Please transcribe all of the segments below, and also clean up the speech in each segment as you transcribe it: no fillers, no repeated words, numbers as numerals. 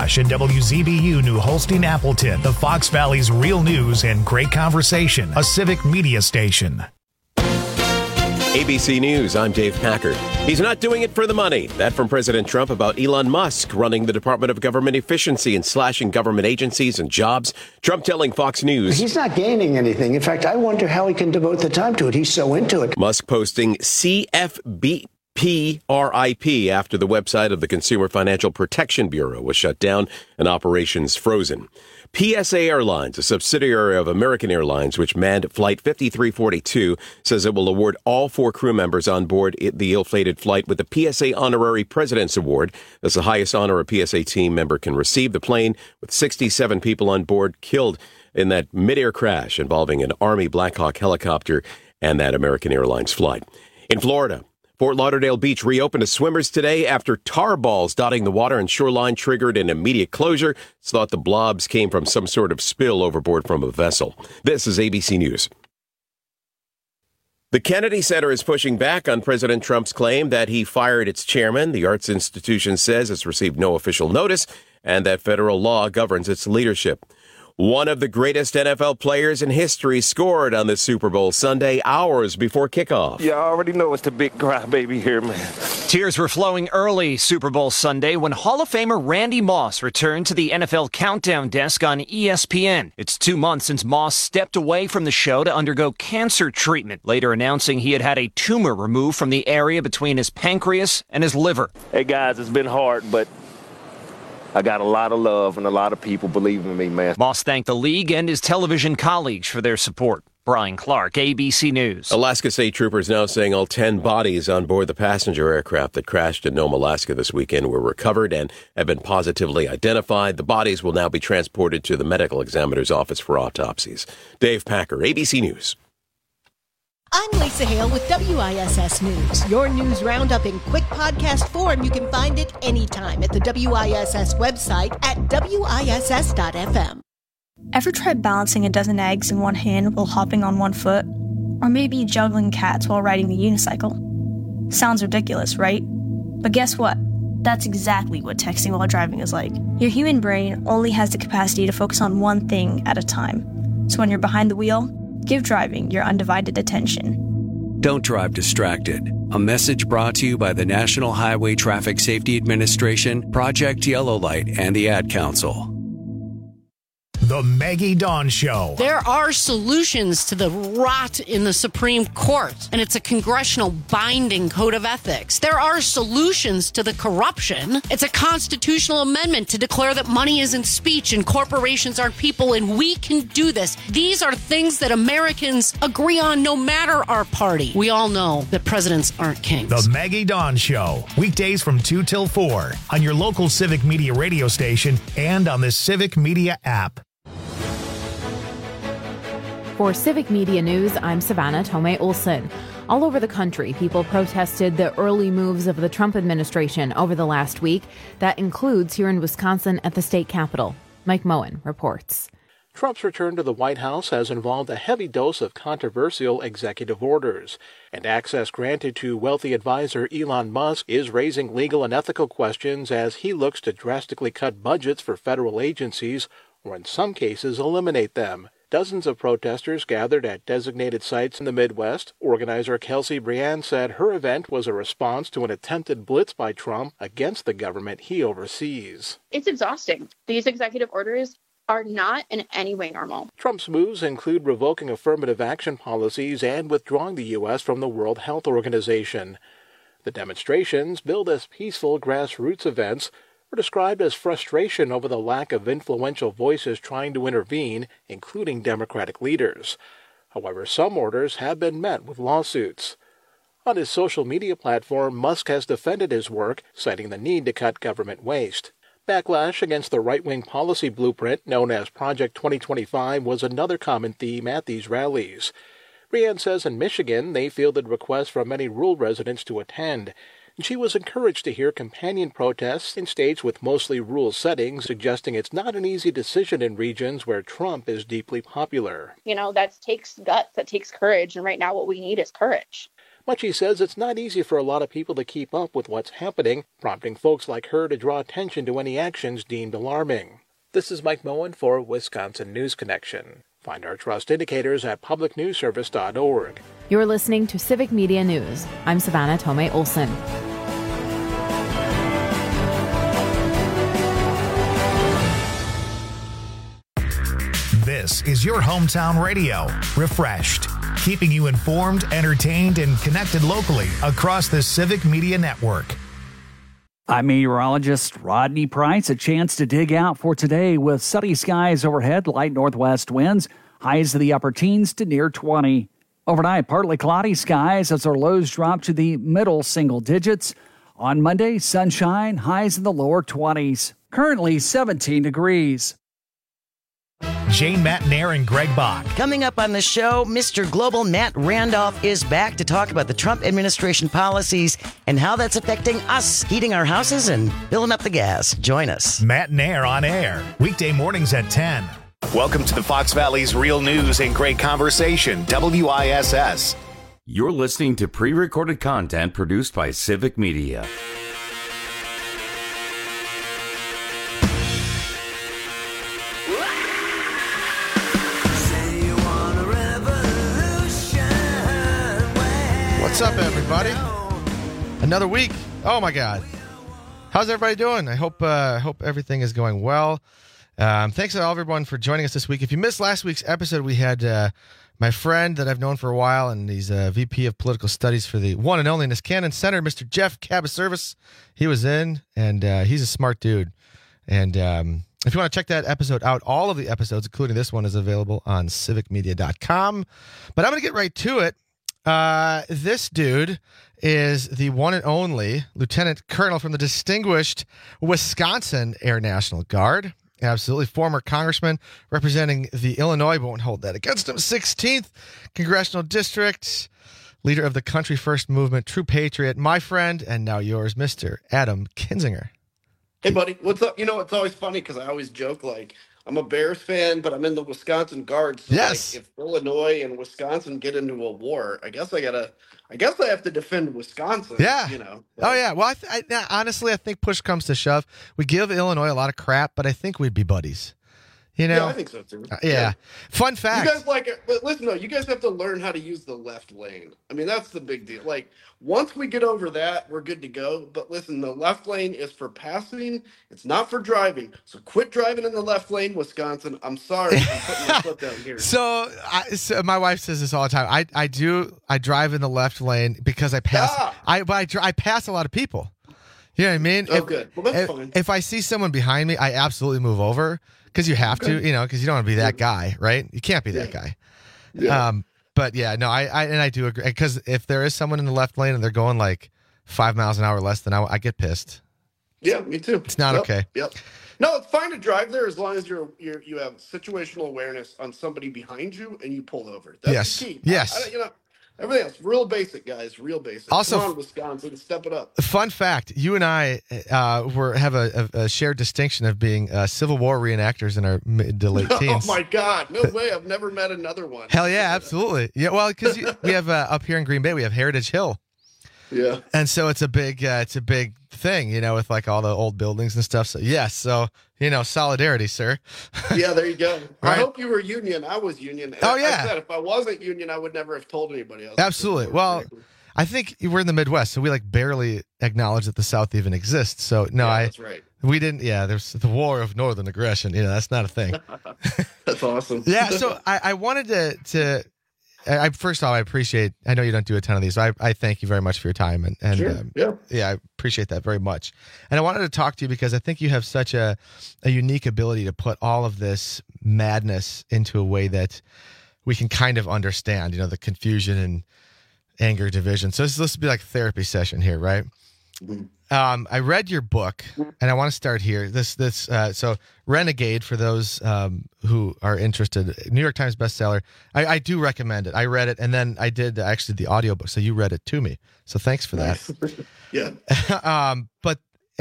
McIntosh and WZBU New Holstein Appleton, the Fox Valley's real news and great conversation, a civic media station. ABC News, I'm Dave Packard. He's not doing it for the money. That from President Trump about Elon Musk running the Department of Government Efficiency and slashing government agencies and jobs. Trump telling Fox News. He's not gaining anything. In fact, I wonder how he can devote the time to it. He's so into it. Musk posting CFB. PRIP after the website of the Consumer Financial Protection Bureau was shut down and operations frozen. PSA Airlines, a subsidiary of American Airlines, which manned Flight 5342, says it will award all 4 crew members on board the ill-fated flight with the PSA Honorary President's Award. That's the highest honor a PSA team member can receive. The plane, with 67 people on board, killed in that mid-air crash involving an Army Black Hawk helicopter and that American Airlines flight. In Florida, Fort Lauderdale Beach reopened to swimmers today after tar balls dotting the water and shoreline triggered an immediate closure. It's thought the blobs came from some sort of spill overboard from a vessel. This is ABC News. The Kennedy Center is pushing back on President Trump's claim that he fired its chairman. The arts institution says it's received no official notice and that federal law governs its leadership. One of the greatest NFL players in history scored on this Super Bowl Sunday, hours before kickoff. Yeah, I already know it's the big crybaby here, man. Tears were flowing early Super Bowl Sunday when Hall of Famer Randy Moss returned to the NFL Countdown desk on ESPN. It's 2 months since Moss stepped away from the show to undergo cancer treatment, later announcing he had had a tumor removed from the area between his pancreas and his liver. Hey, guys, it's been hard, but I got a lot of love and a lot of people believing in me, man. Moss thanked the league and his television colleagues for their support. Brian Clark, ABC News. Alaska State Troopers now saying all 10 bodies on board the passenger aircraft that crashed in Nome, Alaska this weekend were recovered and have been positively identified. The bodies will now be transported to the medical examiner's office for autopsies. Dave Packer, ABC News. I'm Lisa Hale with WISS News. Your news roundup in quick podcast form. You can find it anytime at the WISS website at WISS.FM. Ever tried balancing a dozen eggs in one hand while hopping on one foot? Or maybe juggling cats while riding the unicycle? Sounds ridiculous, right? But guess what? That's exactly what texting while driving is like. Your human brain only has the capacity to focus on one thing at a time. So when you're behind the wheel, give driving your undivided attention. Don't drive distracted. A message brought to you by the National Highway Traffic Safety Administration, Project Yellow Light, and the Ad Council. The Maggie Dawn Show. There are solutions to the rot in the Supreme Court, and it's a congressional binding code of ethics. There are solutions to the corruption. It's a constitutional amendment to declare that money isn't speech and corporations aren't people, and we can do this. These are things that Americans agree on no matter our party. We all know that presidents aren't kings. The Maggie Dawn Show. Weekdays from 2 till 4 on your local Civic Media radio station and on the Civic Media app. For Civic Media News, I'm Savannah Tomei Olson. All over the country, people protested the early moves of the Trump administration over the last week. That includes here in Wisconsin at the state capitol. Mike Moen reports. Trump's return to the White House has involved a heavy dose of controversial executive orders, and access granted to wealthy advisor Elon Musk is raising legal and ethical questions as he looks to drastically cut budgets for federal agencies, or in some cases eliminate them. Dozens of protesters gathered at designated sites in the Midwest. Organizer Kelsey Briand said her event was a response to an attempted blitz by Trump against the government he oversees. It's exhausting. These executive orders are not in any way normal. Trump's moves include revoking affirmative action policies and withdrawing the U.S. from the World Health Organization. The demonstrations, billed as peaceful grassroots events, were described as frustration over the lack of influential voices trying to intervene, including Democratic leaders. However, some orders have been met with lawsuits. On his social media platform, Musk has defended his work, citing the need to cut government waste. Backlash against the right-wing policy blueprint known as Project 2025 was another common theme at these rallies. Briand says in Michigan they fielded requests from many rural residents to attend. She was encouraged to hear companion protests in states with mostly rural settings, suggesting it's not an easy decision in regions where Trump is deeply popular. That takes guts, that takes courage, and right now what we need is courage. Muchie says it's not easy for a lot of people to keep up with what's happening, prompting folks like her to draw attention to any actions deemed alarming. This is Mike Moen for Wisconsin News Connection. Find our trust indicators at publicnewsservice.org. You're listening to Civic Media News. I'm Savannah Tomei Olson. This is your hometown radio, Refreshed, keeping you informed, entertained, and connected locally across the Civic Media Network. I'm meteorologist Rodney Price. A chance to dig out for today with sunny skies overhead, light northwest winds, highs to the upper teens to near 20. Overnight, partly cloudy skies as our lows drop to the middle single digits. On Monday, sunshine, highs in the lower 20s. Currently 17 degrees. Jane Matnair and Greg Bach. Coming up on the show, Mr. Global Matt Randolph is back to talk about the Trump administration policies and how that's affecting us, heating our houses and filling up the gas. Join us. Matnair on air, weekday mornings at 10. Welcome to the Fox Valley's Real News and Great Conversation, WISS. You're listening to pre-recorded content produced by Civic Media. What's up, everybody? Another week. Oh my God. How's everybody doing? I hope everything is going well. Thanks to all everyone for joining us this week. If you missed last week's episode, we had my friend that I've known for a while, and he's a VP of Political Studies for the one and only Niskanen Center, Mr. Jeff Cabaservice. He was in, and he's a smart dude. And if you want to check that episode out, all of the episodes, including this one, is available on civicmedia.com. But I'm going to get right to it. This dude is the one and only Lieutenant Colonel from the distinguished Wisconsin Air National Guard. Absolutely. Former congressman representing the Illinois, but won't hold that against him. 16th Congressional District, leader of the Country First Movement, true patriot, my friend, and now yours, Mr. Adam Kinzinger. Hey, buddy. What's up? You know, it's always funny because I always joke, like, I'm a Bears fan, but I'm in the Wisconsin Guards. So yes. Like, if Illinois and Wisconsin get into a war, I guess I have to defend Wisconsin. Yeah. You know. Oh yeah. Well, honestly, I think push comes to shove, we give Illinois a lot of crap, but I think we'd be buddies. You know. Yeah, I think so too. Yeah. Fun fact. You guys like it, but listen, though, you guys have to learn how to use the left lane. I mean, that's the big deal. Like, once we get over that, we're good to go. But listen, the left lane is for passing. It's not for driving. So quit driving in the left lane, Wisconsin. I'm sorry. I'm putting my foot down here. So my wife says this all the time. I drive in the left lane because I pass. I pass a lot of people. You know what I mean? Oh, good. Well, that's fine. If I see someone behind me, I absolutely move over. Because you have to, you know, because you don't want to be that guy, right? You can't be that guy. Yeah. But yeah, no, I do agree. Because if there is someone in the left lane and they're going like 5 miles an hour less than I get pissed. Yeah, me too. It's not okay. Yep. No, it's fine to drive there as long as you have situational awareness on somebody behind you and you pull over. That's the key. Yes. Everything else, real basic, guys. Real basic. Also, come on, Wisconsin, step it up. Fun fact: you and I have a shared distinction of being Civil War reenactors in our mid to late teens. Oh my God! No way! I've never met another one. Hell yeah, absolutely. Yeah, well, because we have up here in Green Bay, we have Heritage Hill. Yeah. And so it's a big thing, you know, with like all the old buildings and stuff. So yes, you know, solidarity, sir. Yeah, there you go. Right. I hope you were union. I was union. Oh yeah. I said if I wasn't union, I would never have told anybody else. Absolutely. Well, I think we're in the Midwest, so we like barely acknowledge that the South even exists. So no, that's right. We didn't. Yeah, there's the war of northern aggression. You know, that's not a thing. That's awesome. Yeah. So I wanted to. First of all, I appreciate. I know you don't do a ton of these. So I thank you very much for your time and sure. I appreciate that very much. And I wanted to talk to you because I think you have such a unique ability to put all of this madness into a way that we can kind of understand. You know, the confusion and anger, division. So this will be like a therapy session here, right? Mm-hmm. I read your book, and I want to start here. So Renegade, for those who are interested, New York Times bestseller. I do recommend it. I read it, and then I did actually the audiobook, so you read it to me. So thanks for that. Yeah. But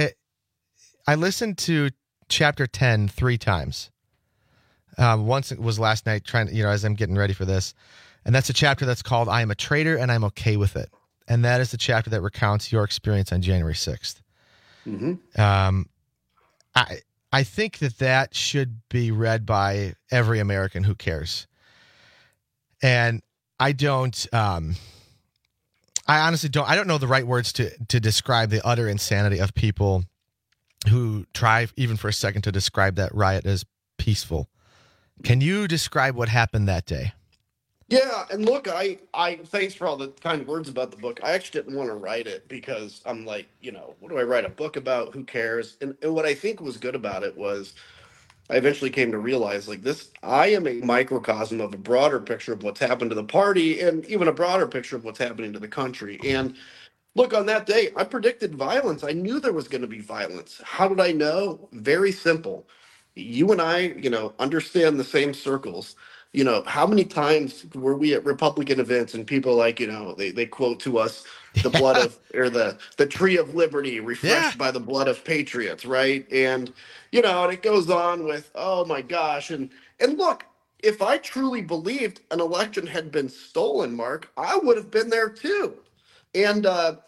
I listened to chapter 10 3 times. Once it was last night, as I'm getting ready for this, and that's a chapter that's called "I Am a Traitor and I'm Okay with It." and that is the chapter that recounts your experience on January 6th. Mm-hmm. I think that should be read by every American who cares. And I don't, I honestly don't, I don't know the right words to describe the utter insanity of people who try even for a second to describe that riot as peaceful. Can you describe what happened that day? Yeah, and look, I thanks for all the kind words about the book. I actually didn't want to write it because I'm like, what do I write a book about? Who cares? And what I think was good about it was I eventually came to realize like this, I am a microcosm of a broader picture of what's happened to the party and even a broader picture of what's happening to the country. And look, on that day, I predicted violence. I knew there was going to be violence. How did I know? Very simple. You and I, understand the same circles. How many times were we at Republican events and people like, they quote to us the blood of, or the tree of liberty refreshed by the blood of patriots, right? And, and it goes on with, oh my gosh. And look, if I truly believed an election had been stolen, Mark, I would have been there too. And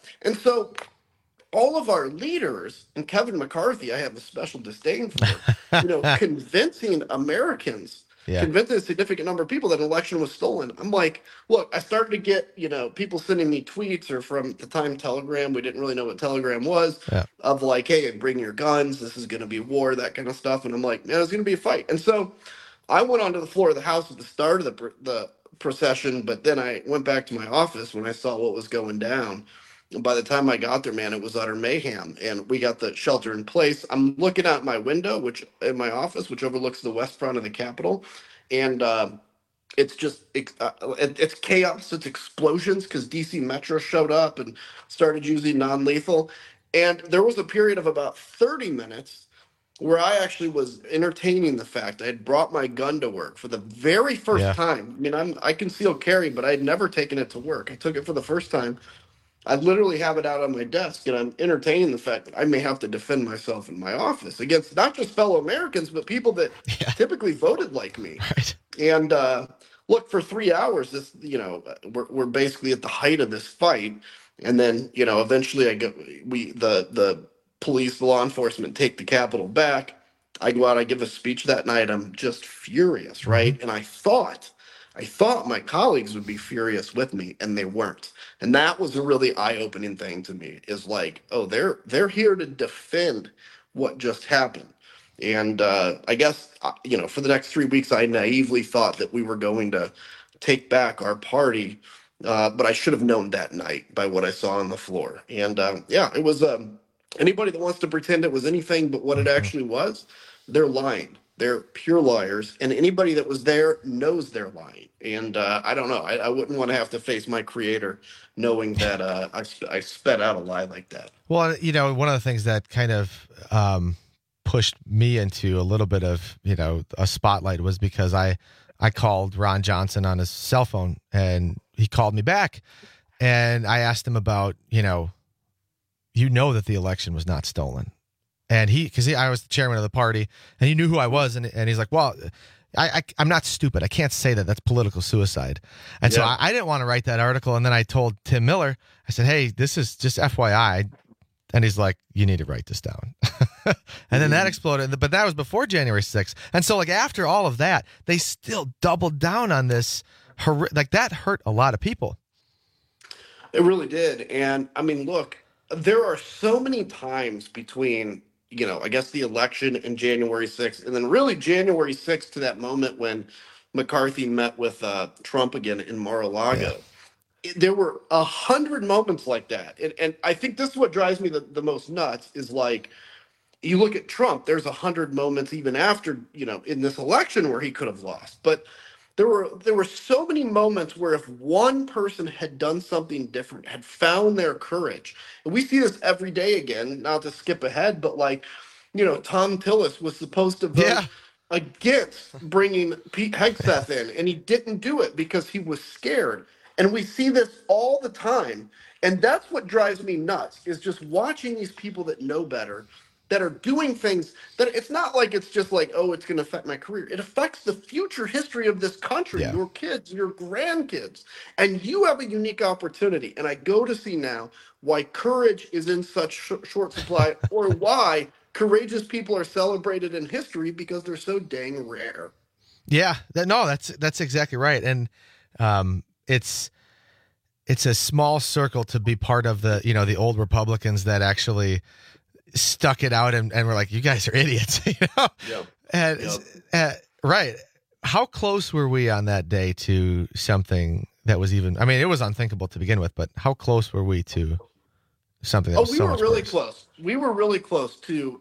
so all of our leaders, and Kevin McCarthy, I have a special disdain for, convincing Americans, convincing a significant number of people that an election was stolen. I'm like, look, I started to get, people sending me tweets or from the time Telegram, we didn't really know what Telegram was, of like, hey, bring your guns, this is going to be war, that kind of stuff. And I'm like, man, it's going to be a fight. And so I went onto the floor of the House at the start of the procession, but then I went back to my office when I saw what was going down. And by the time I got there, man, it was utter mayhem. And we got the shelter in place. I'm looking out my window, which in my office, which overlooks the west front of the Capitol. And it's just, it's chaos, it's explosions, because DC Metro showed up and started using non-lethal. And there was a period of about 30 minutes where I actually was entertaining the fact I had brought my gun to work for the very first time. I mean, I conceal carry, but I had never taken it to work. I took it for the first time. I literally have it out on my desk, and I'm entertaining the fact that I may have to defend myself in my office against not just fellow Americans, but people that typically voted like me. Right. And look, for 3 hours, this, we're basically at the height of this fight, and then, eventually the police, the law enforcement take the Capitol back. I go out, I give a speech that night. I'm just furious, right? And I thought my colleagues would be furious with me, and they weren't. And that was a really eye-opening thing to me, is like, oh, they're here to defend what just happened. And I guess, for the next 3 weeks, I naively thought that we were going to take back our party, but I should have known that night by what I saw on the floor. And it was anybody that wants to pretend it was anything but what it actually was, they're lying. They're pure liars, and anybody that was there knows they're lying. And I don't know. I wouldn't want to have to face my creator knowing that I sped out a lie like that. Well, one of the things that kind of pushed me into a little bit of, a spotlight was because I called Ron Johnson on his cell phone, and he called me back, and I asked him about, that the election was not stolen. And I was the chairman of the party, and he knew who I was. And he's like, well, I'm not stupid. I can't say that. That's political suicide. And so I didn't want to write that article. And then I told Tim Miller, I said, hey, this is just FYI. And he's like, you need to write this down. And then that exploded. But that was before January 6th. And so after all of that, they still doubled down on this. That hurt a lot of people. It really did. And I mean, look, there are so many times between, I guess the election and January 6th, and then really January 6th to that moment when McCarthy met with Trump again in Mar-a-Lago. There were 100 moments like that. And I think this is what drives me the most nuts is like, you look at Trump, there's 100 moments even after, in this election where he could have lost. But there were so many moments where if one person had done something different, had found their courage, and we see this every day again, not to skip ahead, but Tom Tillis was supposed to vote against bringing Pete Hegseth in, and he didn't do it because he was scared. And we see this all the time, and that's what drives me nuts, is just watching these people that know better that are doing things that it's not like it's just like, oh, it's going to affect my career. It affects the future history of this country, your kids, your grandkids. And you have a unique opportunity. And I go to see now why courage is in such short supply or why courageous people are celebrated in history because they're so dang rare. Yeah, that's exactly right. And it's a small circle to be part of the old Republicans that actually stuck it out and were like, you guys are idiots. Right. How close were we on that day to something that was even, I mean, it was unthinkable to begin with, but how close were we to something that was we so were much really worse? close. We were really close to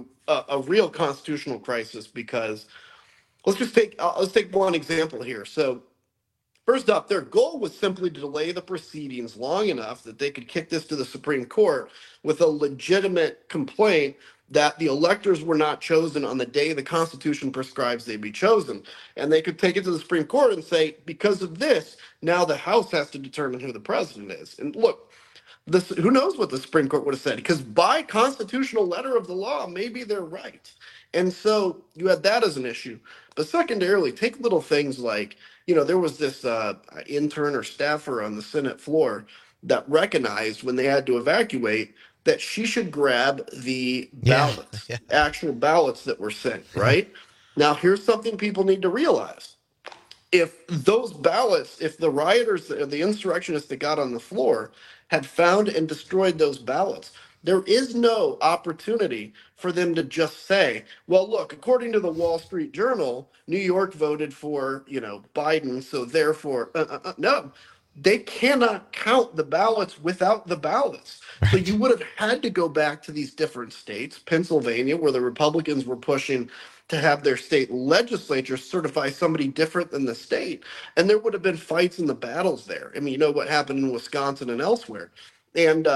a real constitutional crisis because let's take one example here. So first up, their goal was simply to delay the proceedings long enough that they could kick this to the Supreme Court with a legitimate complaint that the electors were not chosen on the day the Constitution prescribes they be chosen. And they could take it to the Supreme Court and say, because of this, now the House has to determine who the president is. And look, who knows what the Supreme Court would have said? Because by constitutional letter of the law, maybe they're right. And so you had that as an issue. But secondarily, take little things like, there was this intern or staffer on the Senate floor that recognized when they had to evacuate that she should grab the ballots, actual ballots that were sent, right? Now, here's something people need to realize. If those ballots, if the rioters, the insurrectionists that got on the floor had found and destroyed those ballots, there is no opportunity for them to just say, well, look, according to the Wall Street Journal, New York voted for, Biden, so therefore, no. They cannot count the ballots without the ballots. Right. So you would have had to go back to these different states, Pennsylvania, where the Republicans were pushing to have their state legislature certify somebody different than the state. And there would have been fights in the battles there. I mean, you know what happened in Wisconsin and elsewhere. And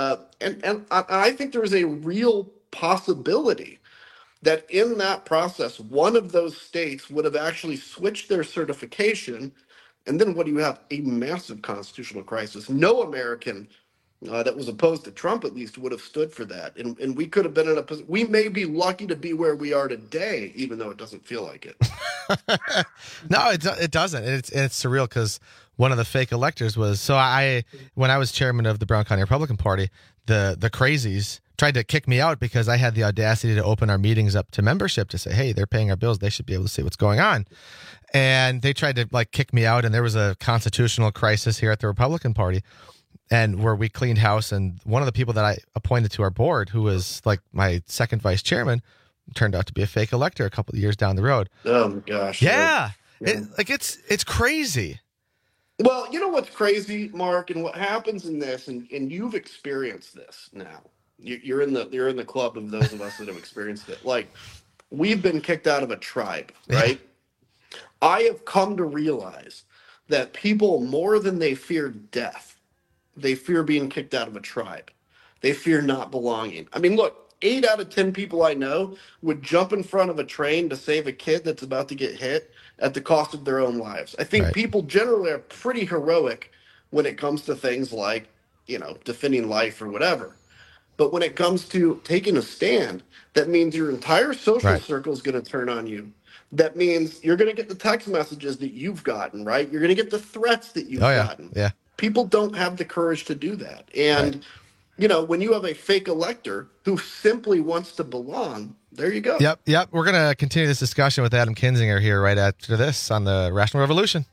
I think there's a real possibility that in that process, one of those states would have actually switched their certification. And then what do you have? A massive constitutional crisis. No American that was opposed to Trump, at least, would have stood for that. And we could have been in a position. We may be lucky to be where we are today, even though it doesn't feel like it. No, it doesn't. It's surreal because one of the fake electors was, when I was chairman of the Brown County Republican Party, the crazies tried to kick me out because I had the audacity to open our meetings up to membership to say, hey, they're paying our bills. They should be able to see what's going on. And they tried to kick me out. And there was a constitutional crisis here at the Republican Party and where we cleaned house. And one of the people that I appointed to our board, who was my second vice chairman, turned out to be a fake elector a couple of years down the road. Oh my gosh. Yeah. It's crazy. Well, you know what's crazy, Mark, and what happens in this, and you've experienced this now. You're in the club of those of us that have experienced it. We've been kicked out of a tribe, right? Yeah. I have come to realize that people, more than they fear death, they fear being kicked out of a tribe. They fear not belonging. I mean, look, 8 out of 10 people I know would jump in front of a train to save a kid that's about to get hit at the cost of their own lives. I think people generally are pretty heroic when it comes to things like, defending life or whatever. But when it comes to taking a stand, that means your entire social circle is going to turn on you. That means you're going to get the text messages that you've gotten, right? You're going to get the threats that you've gotten. Yeah. People don't have the courage to do that. And, when you have a fake elector who simply wants to belong, there you go. Yep. We're going to continue this discussion with Adam Kinzinger here right after this on the Rational Revolution.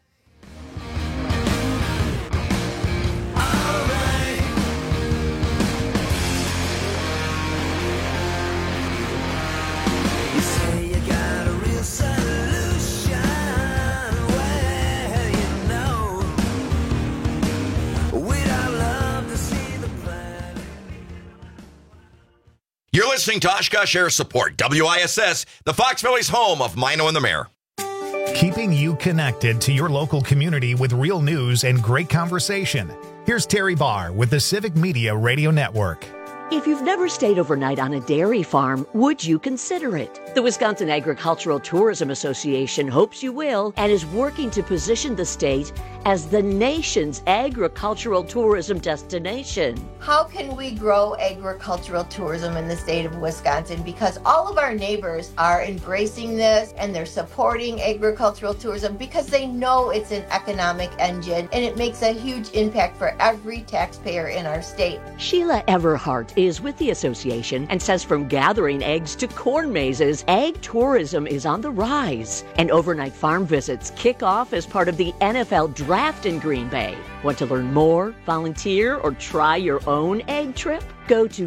You're listening to Oshkosh Air Support, WISS, the Fox Valley's home of Mino and the Mayor. Keeping you connected to your local community with real news and great conversation. Here's Terry Barr with the Civic Media Radio Network. If you've never stayed overnight on a dairy farm, would you consider it? The Wisconsin Agricultural Tourism Association hopes you will and is working to position the state as the nation's agricultural tourism destination. How can we grow agricultural tourism in the state of Wisconsin? Because all of our neighbors are embracing this and they're supporting agricultural tourism because they know it's an economic engine and it makes a huge impact for every taxpayer in our state. Sheila Everhart is with the association and says from gathering eggs to corn mazes, ag tourism is on the rise. And overnight farm visits kick off as part of the NFL Draft in Green Bay. Want to learn more, volunteer, or try your own egg trip? Go to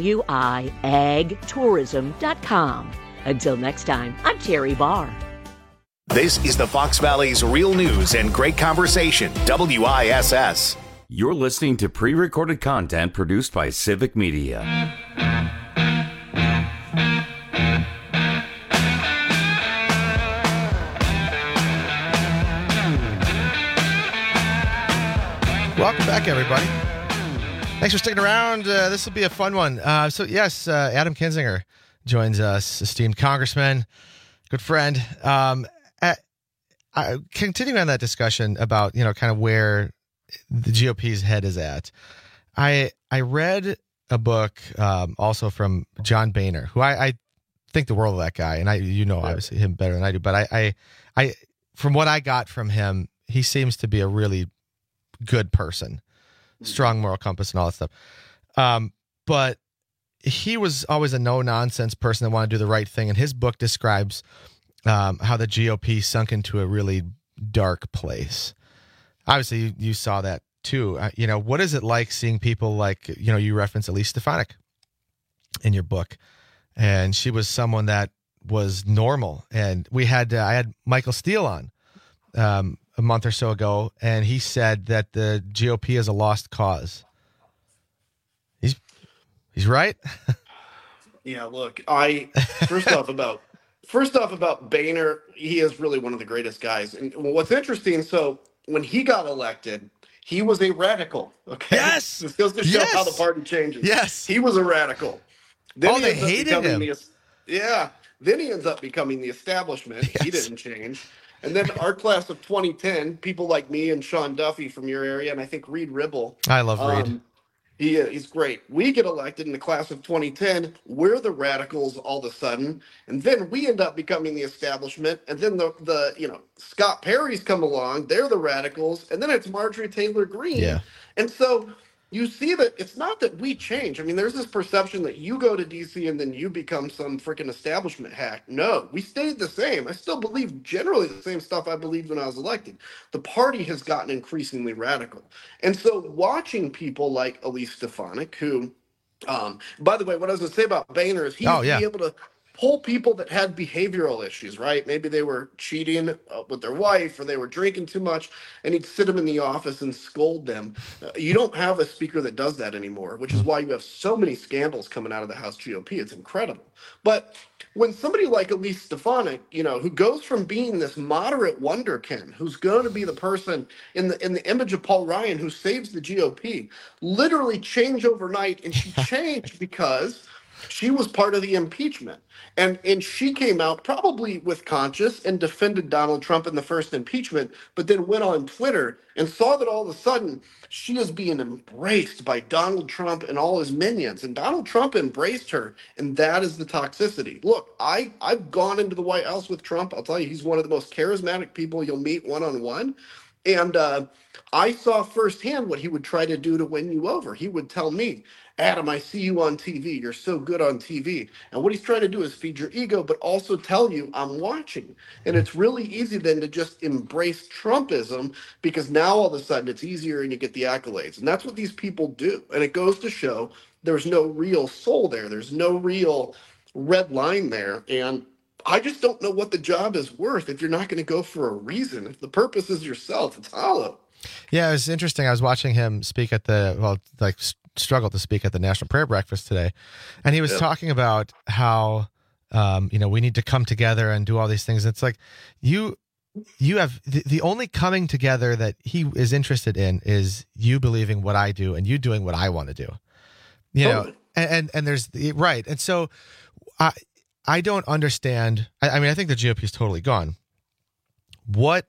wiagtourism.com. Until next time, I'm Terry Barr. This is the Fox Valley's Real News and Great Conversation, WISS. You're listening to pre-recorded content produced by Civic Media. Welcome back, everybody. Thanks for sticking around. This will be a fun one. Adam Kinzinger joins us, esteemed congressman, good friend. Continuing on that discussion about, kind of where the GOP's head is at. I read a book also from John Boehner, who I think the world of that guy, and obviously him better than I do. But I from what I got from him, he seems to be a really good person, strong moral compass and all that stuff. But he was always a no-nonsense person that wanted to do the right thing. And his book describes how the GOP sunk into a really dark place. Obviously, you saw that too. What is it like seeing people like, you reference Elise Stefanik in your book, and she was someone that was normal. And I had Michael Steele on a month or so ago, and he said that the GOP is a lost cause. He's right. Yeah, look, first off about Boehner, he is really one of the greatest guys. And what's interesting, so when he got elected, he was a radical. Okay, yes, this goes to show how the party changes. Yes, he was a radical. Then they hated him. Then he ends up becoming the establishment. Yes. He didn't change. And then our class of 2010, people like me and Sean Duffy from your area, and I think Reed Ribble. I love Reed. He's great. We get elected in the class of 2010. We're the radicals all of a sudden. And then we end up becoming the establishment. And then the Scott Perry's come along. They're the radicals. And then it's Marjorie Taylor Greene. Yeah. And so you see that it's not that we change. I mean, there's this perception that you go to D.C. and then you become some freaking establishment hack. No, we stayed the same. I still believe generally the same stuff I believed when I was elected. The party has gotten increasingly radical. And so watching people like Elise Stefanik, who, by the way, what I was going to say about Boehner is he's able to pull people that had behavioral issues, right? Maybe they were cheating with their wife or they were drinking too much, and he'd sit them in the office and scold them. You don't have a speaker that does that anymore, which is why you have so many scandals coming out of the House GOP. It's incredible. But when somebody like Elise Stefanik, who goes from being this moderate wonderkin, who's going to be the person in the image of Paul Ryan who saves the GOP, literally change overnight, and she changed because she was part of the impeachment. And she came out probably with conscience and defended Donald Trump in the first impeachment, but then went on Twitter and saw that all of a sudden she is being embraced by Donald Trump and all his minions. And Donald Trump embraced her, and that is the toxicity. Look, I've gone into the White House with Trump. I'll tell you, he's one of the most charismatic people you'll meet one-on-one. And I saw firsthand what he would try to do to win you over. He would tell me, Adam, I see you on TV. You're so good on TV. And what he's trying to do is feed your ego, but also tell you, I'm watching. And it's really easy then to just embrace Trumpism because now all of a sudden it's easier and you get the accolades. And that's what these people do. And it goes to show there's no real soul there. There's no real red line there. And I just don't know what the job is worth if you're not going to go for a reason. If the purpose is yourself, it's hollow. Yeah, it was interesting. I was watching him speak at struggled to speak at the National Prayer Breakfast today. And he was talking about how, we need to come together and do all these things. It's like you have the only coming together that he is interested in is you believing what I do and you doing what I want to do, you know, and there's right. And so I don't understand. I mean, I think the GOP is totally gone. What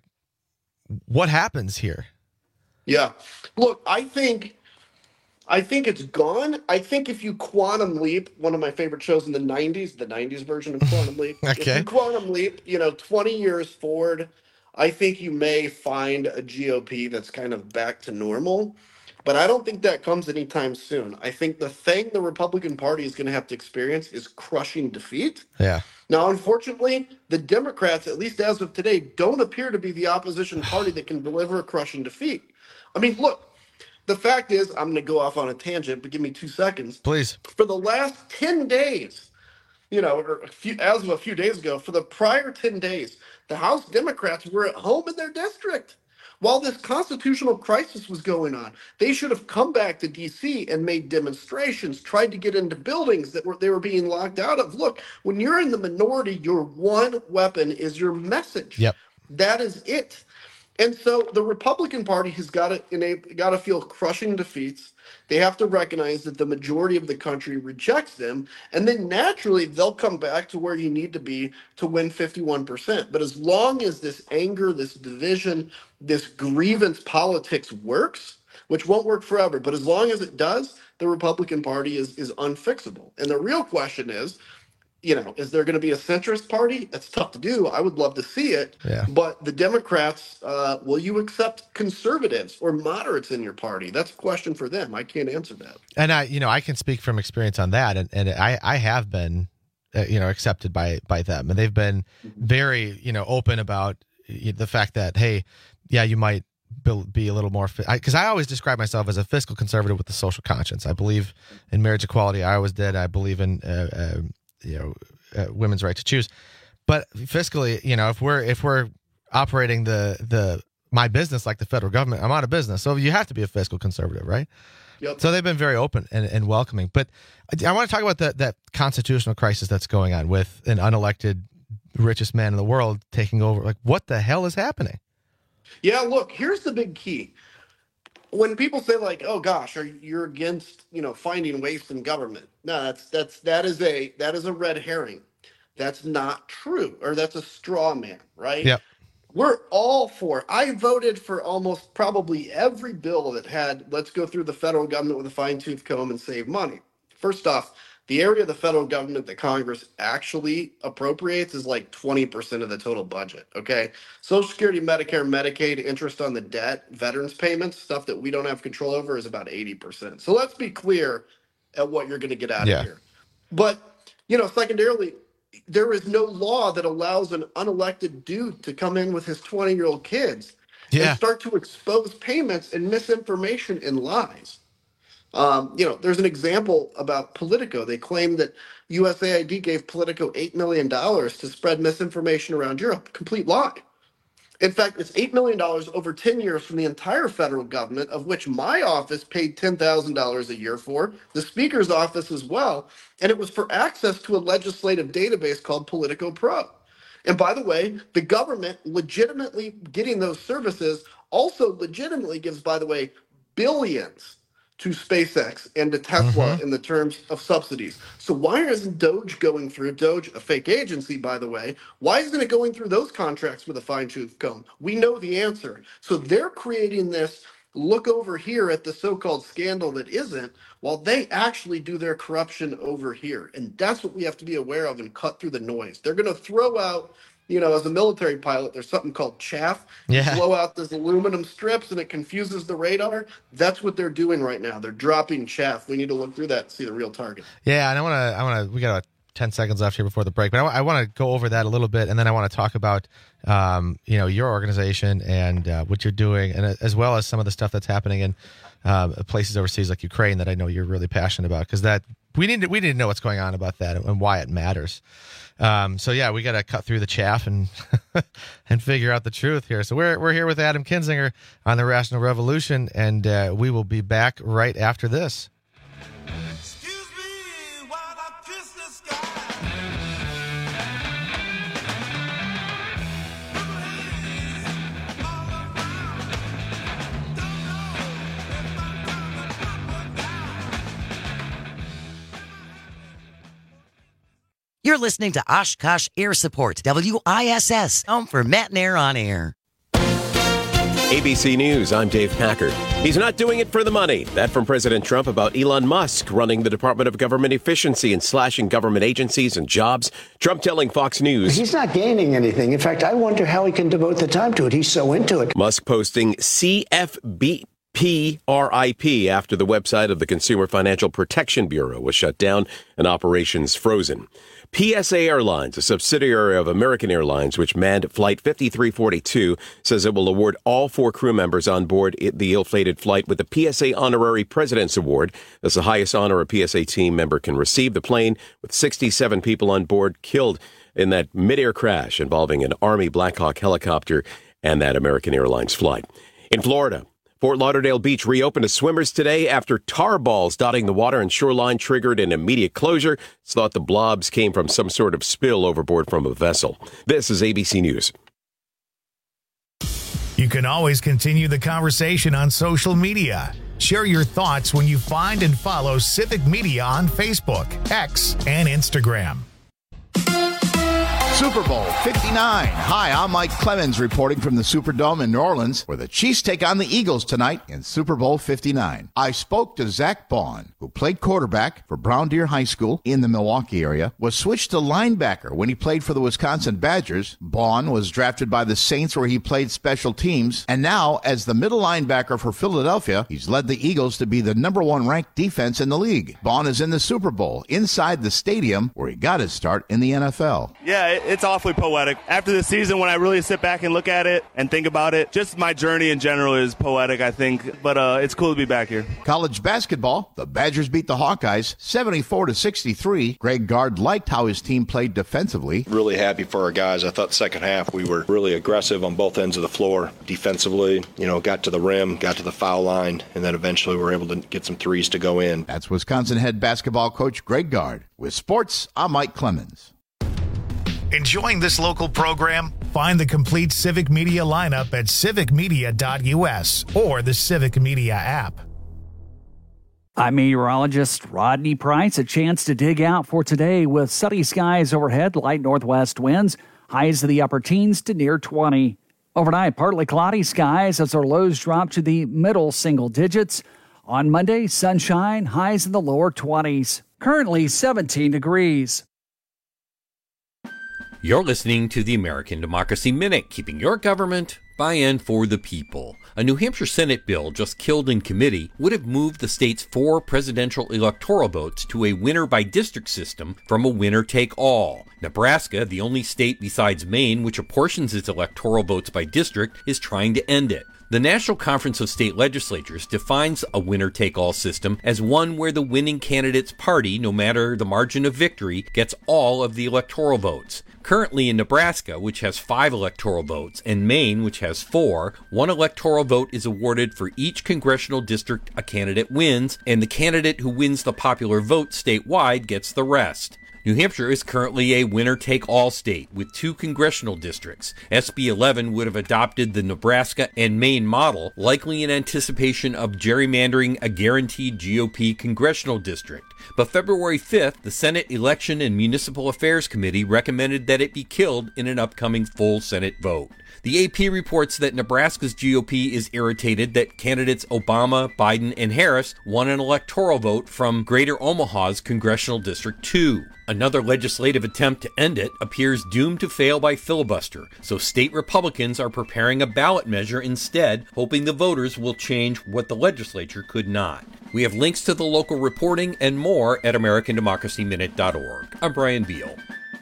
happens here? Yeah. Look, I think it's gone. I think if you quantum leap, one of my favorite shows in the 90s version of Quantum Leap. Okay. If you quantum leap, 20 years forward, I think you may find a GOP that's kind of back to normal. But I don't think that comes anytime soon. I think the thing the Republican Party is going to have to experience is crushing defeat. Yeah. Now, unfortunately, the Democrats, at least as of today, don't appear to be the opposition party that can deliver a crushing defeat. I mean, look, the fact is, I'm going to go off on a tangent, but give me 2 seconds. Please. For the last 10 days, or as of a few days ago, for the prior 10 days, the House Democrats were at home in their district. While this constitutional crisis was going on, they should have come back to D.C. and made demonstrations, tried to get into buildings that they were being locked out of. Look, when you're in the minority, your one weapon is your message. Yep. That is it. And so the Republican Party has got to feel crushing defeats. They have to recognize that the majority of the country rejects them, and then naturally they'll come back to where you need to be to win 51%. But as long as this anger, this division, this grievance politics works, which won't work forever, but as long as it does, the Republican Party is unfixable. And the real question is, is there going to be a centrist party? That's tough to do. I would love to see it. Yeah. But the Democrats, will you accept conservatives or moderates in your party? That's a question for them. I can't answer that. And I can speak from experience on that. And I have been, accepted by them. And they've been very, open about the fact that, hey, yeah, you might be a little more, because I always describe myself as a fiscal conservative with a social conscience. I believe in marriage equality. I always did. I believe in, women's right to choose, but fiscally, if we're operating my business like the federal government, I'm out of business. So you have to be a fiscal conservative, right? Yep. So they've been very open and welcoming. But I want to talk about that constitutional crisis that's going on with an unelected richest man in the world taking over. Like, what the hell is happening? Yeah, look, here's the big key. When people say like, "Oh gosh, you're against finding waste in government," no, that is a red herring. That's not true, or that's a straw man, right? Yep. We're all for. I voted for almost probably every bill that had let's go through the federal government with a fine-tooth comb and save money. First off, the area of the federal government that Congress actually appropriates is like 20% of the total budget, okay? Social Security, Medicare, Medicaid, interest on the debt, veterans payments, stuff that we don't have control over is about 80%. So let's be clear at what you're going to get out of here. But, secondarily, there is no law that allows an unelected dude to come in with his 20-year-old kids and start to expose payments and misinformation and lies. There's an example about Politico. They claim that USAID gave Politico $8 million to spread misinformation around Europe. Complete lie. In fact, it's $8 million over 10 years from the entire federal government, of which my office paid $10,000 a year for, the Speaker's office as well, and it was for access to a legislative database called Politico Pro. And by the way, the government legitimately getting those services also legitimately gives, by the way, billions to SpaceX and to Tesla in the terms of subsidies. So why isn't Doge going through, Doge, a fake agency, by the way, why isn't it going through those contracts with a fine-tooth comb? We know the answer. So they're creating this look over here at the so-called scandal that isn't, while they actually do their corruption over here. And that's what we have to be aware of and cut through the noise. They're going to throw out, as a military pilot, there's something called chaff. Yeah. You blow out those aluminum strips and it confuses the radar. That's what they're doing right now. They're dropping chaff. We need to look through that and see the real target. Yeah, and I want to. We got 10 seconds left here before the break, but I want to go over that a little bit, and then I want to talk about, your organization and what you're doing, and as well as some of the stuff that's happening in places overseas like Ukraine that I know you're really passionate about, because that we need to know what's going on about that and why it matters. So yeah, we got to cut through the chaff and and figure out the truth here. So we're here with Adam Kinzinger on the Rational Revolution, and we will be back right after this. You're listening to Oshkosh Air Support, WISS, home for Matt and Air on Air. ABC News, I'm Dave Packard. He's not doing it for the money. That from President Trump about Elon Musk running the Department of Government Efficiency and slashing government agencies and jobs. Trump telling Fox News he's not gaining anything. In fact, I wonder how he can devote the time to it. He's so into it. Musk posting CFBPRIP after the website of the Consumer Financial Protection Bureau was shut down and operations frozen. PSA Airlines, a subsidiary of American Airlines, which manned Flight 5342, says it will award all 4 crew members on board the ill-fated flight with the PSA Honorary President's Award. That's the highest honor a PSA team member can receive. The plane, with 67 people on board, killed in that mid-air crash involving an Army Black Hawk helicopter and that American Airlines flight. In Florida, Fort Lauderdale Beach reopened to swimmers today after tar balls dotting the water and shoreline triggered an immediate closure. It's thought the blobs came from some sort of spill overboard from a vessel. This is ABC News. You can always continue the conversation on social media. Share your thoughts when you find and follow Civic Media on Facebook, X, and Instagram. Super Bowl 59. Hi, I'm Mike Clemens reporting from the Superdome in New Orleans, where the Chiefs take on the Eagles tonight in Super Bowl 59. I spoke to Zach Baun, who played quarterback for Brown Deer High School in the Milwaukee area, was switched to linebacker when he played for the Wisconsin Badgers. Baun was drafted by the Saints, where he played special teams, and now as the middle linebacker for Philadelphia, he's led the Eagles to be the #1 ranked defense in the league. Baun is in the Super Bowl inside the stadium where he got his start in the NFL. Yeah, it's awfully poetic. After the season, when I really sit back and look at it and think about it, just my journey in general is poetic, I think. But it's cool to be back here. College basketball, the Badgers beat the Hawkeyes 74-63. Greg Gard liked how his team played defensively. Really happy for our guys. I thought the second half we were really aggressive on both ends of the floor. Defensively, got to the rim, got to the foul line, and then eventually we were able to get some threes to go in. That's Wisconsin head basketball coach Greg Gard. With sports, I'm Mike Clemens. Enjoying this local program? Find the complete Civic Media lineup at civicmedia.us or the Civic Media app. I'm meteorologist Rodney Price. A chance to dig out for today with sunny skies overhead, light northwest winds, highs to the upper teens to near 20. Overnight, partly cloudy skies as our lows drop to the middle single digits. On Monday, sunshine, highs in the lower 20s. Currently 17 degrees. You're listening to the American Democracy Minute, keeping your government by and for the people. A New Hampshire Senate bill just killed in committee would have moved the state's 4 presidential electoral votes to a winner-by-district system from a winner-take-all. Nebraska, the only state besides Maine which apportions its electoral votes by district, is trying to end it. The National Conference of State Legislatures defines a winner-take-all system as one where the winning candidate's party, no matter the margin of victory, gets all of the electoral votes. Currently in Nebraska, which has 5 electoral votes, and Maine, which has 4, 1 electoral vote is awarded for each congressional district a candidate wins, and the candidate who wins the popular vote statewide gets the rest. New Hampshire is currently a winner-take-all state with 2 congressional districts. SB 11 would have adopted the Nebraska and Maine model, likely in anticipation of gerrymandering a guaranteed GOP congressional district. But February 5th, the Senate Election and Municipal Affairs Committee recommended that it be killed in an upcoming full Senate vote. The AP reports that Nebraska's GOP is irritated that candidates Obama, Biden, and Harris won an electoral vote from Greater Omaha's Congressional District 2. Another legislative attempt to end it appears doomed to fail by filibuster, so state Republicans are preparing a ballot measure instead, hoping the voters will change what the legislature could not. We have links to the local reporting and more at AmericanDemocracyMinute.org. I'm Brian Beal.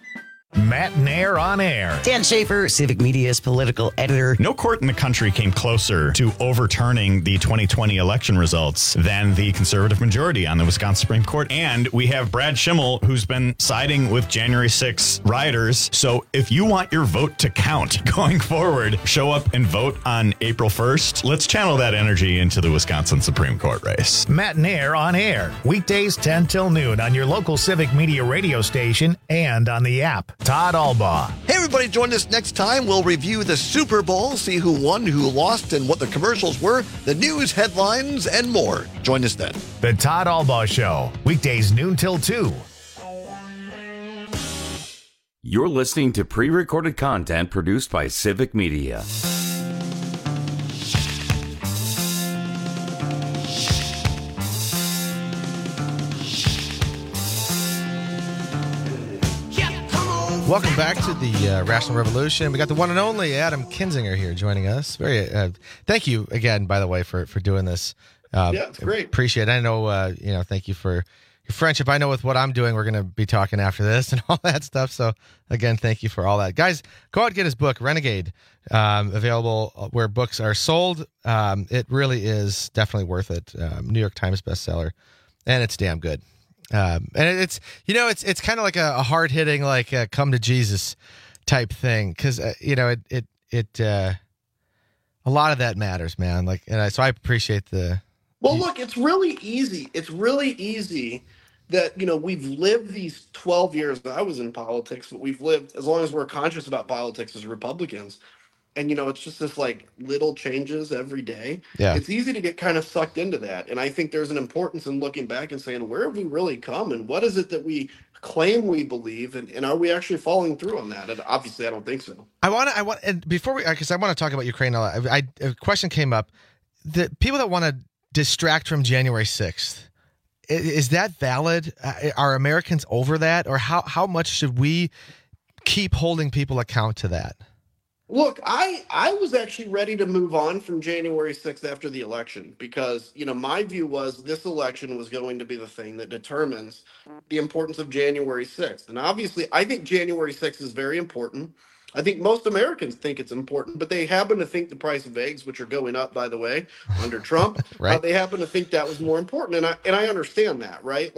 Matt and Air on Air. Dan Schaefer, Civic Media's political editor. No court in the country came closer to overturning the 2020 election results than the conservative majority on the Wisconsin Supreme Court. And we have Brad Schimmel, who's been siding with January 6 rioters. So if you want your vote to count going forward, show up and vote on April 1st. Let's channel that energy into the Wisconsin Supreme Court race. Matt and Air on Air. Weekdays 10 till noon on your local Civic Media radio station and on the app. Todd Albaugh. Hey, everybody, join us next time. We'll review the Super Bowl, see who won, who lost, and what the commercials were, the news headlines, and more. Join us then. The Todd Albaugh Show. Weekdays noon till 2. You're listening to pre-recorded content produced by Civic Media. Welcome back to the Rational Revolution. We got the one and only Adam Kinzinger here joining us. Thank you again, by the way, for doing this. Yeah, it's great. Appreciate it. I know, thank you for your friendship. I know with what I'm doing, we're going to be talking after this and all that stuff. So again, thank you for all that. Guys, go out and get his book, Renegade, available where books are sold. It really is definitely worth it. New York Times bestseller, and it's damn good. And it's kind of like a hard hitting, like come to Jesus type thing. Cause a lot of that matters, man. So I appreciate well, look, it's really easy. It's really easy that, we've lived these 12 years. I was in politics, but we've lived as long as we're conscious about politics as Republicans. And, it's just this little changes every day. Yeah. It's easy to get kind of sucked into that. And I think there's an importance in looking back and saying, where have we really come? And what is it that we claim we believe? And are we actually following through on that? And obviously, I don't think so. And before because I want to talk about Ukraine, a question came up. The people that want to distract from January 6th, is that valid? Are Americans over that? Or how much should we keep holding people account to that? Look, I was actually ready to move on from January 6th after the election because, my view was this election was going to be the thing that determines the importance of January 6th. And obviously, I think January 6th is very important. I think most Americans think it's important, but they happen to think the price of eggs, which are going up, by the way, under Trump, right. They happen to think that was more important. And I understand that, right?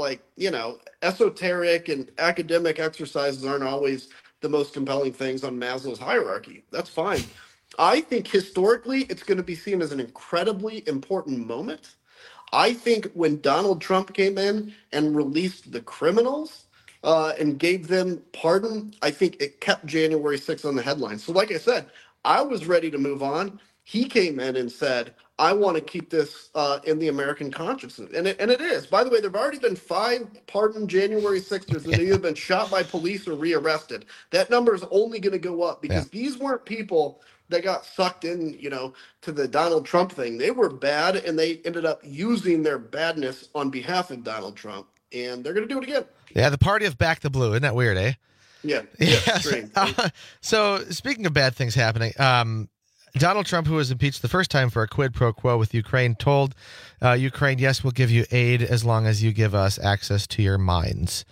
Esoteric and academic exercises aren't always the most compelling things on Maslow's hierarchy. That's fine. I think historically it's going to be seen as an incredibly important moment. I think when Donald Trump came in and released the criminals and gave them pardon, I think it kept January 6th on the headlines. So like I said, I was ready to move on. He came in and said, I want to keep this in the American consciousness. And it is. By the way, there have already been 5 pardoned January 6ers that have either been shot by police or rearrested. That number is only going to go up because these weren't people that got sucked in, to the Donald Trump thing. They were bad, and they ended up using their badness on behalf of Donald Trump. And they're going to do it again. Yeah, the party of Back the Blue. Isn't that weird, eh? Yeah. Strange. So speaking of bad things happening, Donald Trump, who was impeached the first time for a quid pro quo with Ukraine, told Ukraine, yes, we'll give you aid as long as you give us access to your mines.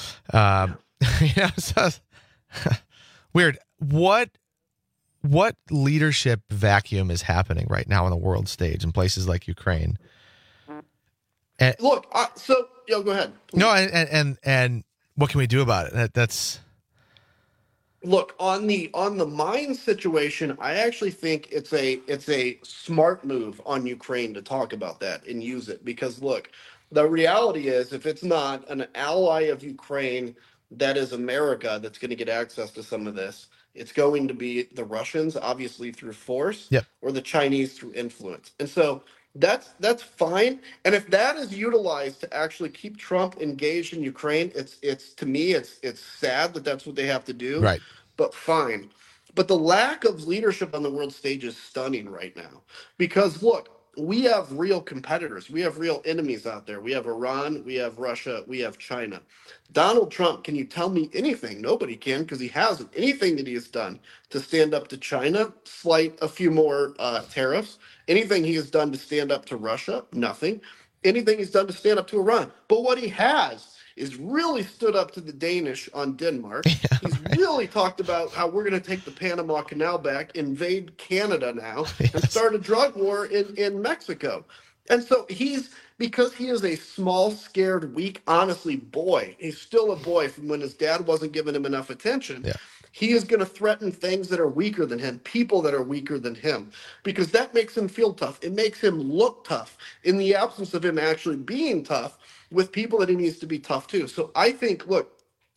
Weird. What leadership vacuum is happening right now on the world stage in places like Ukraine? Look, go ahead. Please. No, and what can we do about it? That's... Look, on the mine situation, I actually think it's a smart move on Ukraine to talk about that and use it because look, the reality is if it's not an ally of Ukraine that is America that's going to get access to some of this, it's going to be the Russians, obviously through force, or the Chinese through influence. And so that's fine. And if that is utilized to actually keep Trump engaged in Ukraine, it's to me, it's sad that that's what they have to do. Right. But fine. But the lack of leadership on the world stage is stunning right now. Because look, we have real competitors. We have real enemies out there. We have Iran, we have Russia, we have China. Donald Trump, can you tell me anything? Nobody can because he hasn't. Anything that he has done to stand up to China, slight a few more tariffs. Anything he has done to stand up to Russia, nothing. Anything he's done to stand up to Iran. But what he has is really stood up to the Danish on Denmark. He's really talked about how we're going to take the Panama Canal back, invade Canada now, and start a drug war in Mexico. And so because he is a small, scared, weak, honestly, boy, he's still a boy from when his dad wasn't giving him enough attention. Yeah. He is going to threaten things that are weaker than him, people that are weaker than him, because that makes him feel tough. It makes him look tough in the absence of him actually being tough with people that he needs to be tough to. So I think, look,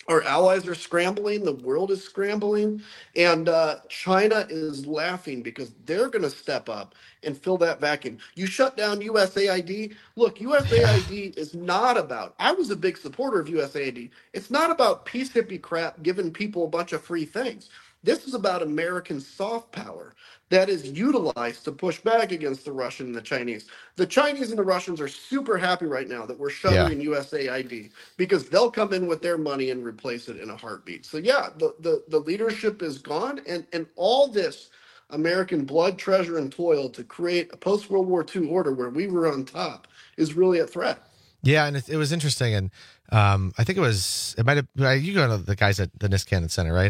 Our allies are scrambling. The world is scrambling. And China is laughing because they're going to step up and fill that vacuum. You shut down USAID. Look, USAID is not about, I was a big supporter of USAID. It's not about peace hippie crap giving people a bunch of free things. This is about American soft power that is utilized to push back against the Russian and the Chinese. The Chinese and the Russians are super happy right now that we're shuttering USAID because they'll come in with their money and replace it in a heartbeat. So yeah, the leadership is gone, and all this American blood, treasure, and toil to create a post-World War II order where we were on top is really a threat. Yeah, and it was interesting, and I think it might have, you go to the guys at the Niskanen Center, right?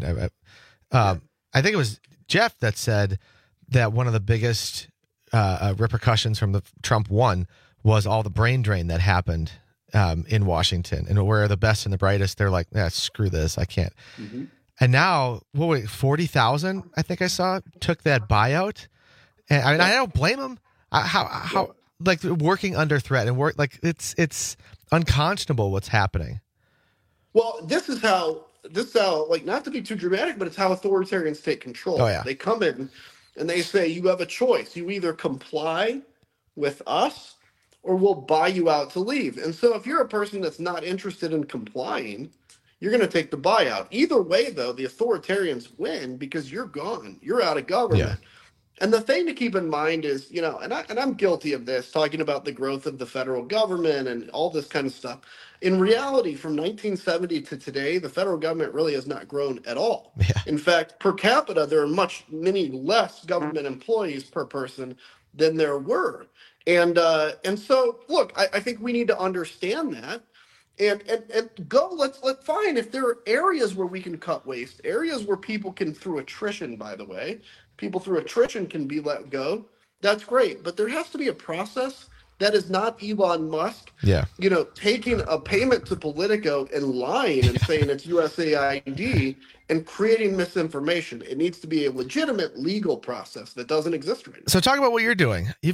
I think it was Jeff that said that one of the biggest repercussions from the Trump won was all the brain drain that happened in Washington, and where the best and the brightest, they're like, screw this, I can't. Mm-hmm. And now, 40,000, I think I saw, took that buyout. And I mean, I don't blame them. How like working under threat and work, like it's unconscionable what's happening. Well, this is how, like, not to be too dramatic, but it's how authoritarians take control. Oh, yeah. They come in and they say, you have a choice. You either comply with us or we'll buy you out to leave. And so if you're a person that's not interested in complying, you're going to take the buyout. Either way, though, the authoritarians win because you're gone. You're out of government. Yeah. And the thing to keep in mind is, and I'm guilty of this, talking about the growth of the federal government and all this kind of stuff. In reality, from 1970 to today, the federal government really has not grown at all. Yeah. In fact, per capita, there are many less government employees per person than there were. And so, look, I think we need to understand that. And let's find if there are areas where we can cut waste, areas where people can, through attrition, by the way, people through attrition can be let go. That's great. But there has to be a process that is not Elon Musk, taking a payment to Politico and lying and saying it's USAID and creating misinformation. It needs to be a legitimate legal process that doesn't exist right now. So talk about what you're doing. You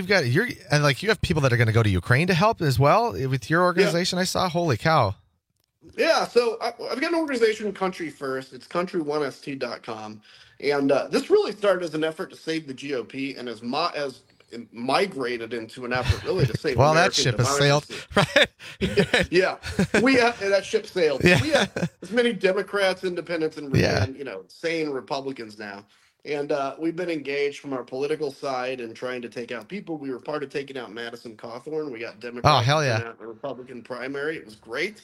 have people that are going to go to Ukraine to help as well with your organization. Yeah. I saw, holy cow. Yeah. So I've got an organization, Country First. It's country1st.com. And this really started as an effort to save the GOP and as migrated into an effort really to save American that ship has sailed, right? Yeah, that ship sailed. Yeah. We have as many Democrats, independents, and sane Republicans now, and we've been engaged from our political side and trying to take out people. We were part of taking out Madison Cawthorn. We got Democrats. Oh hell yeah! Out the Republican primary. It was great.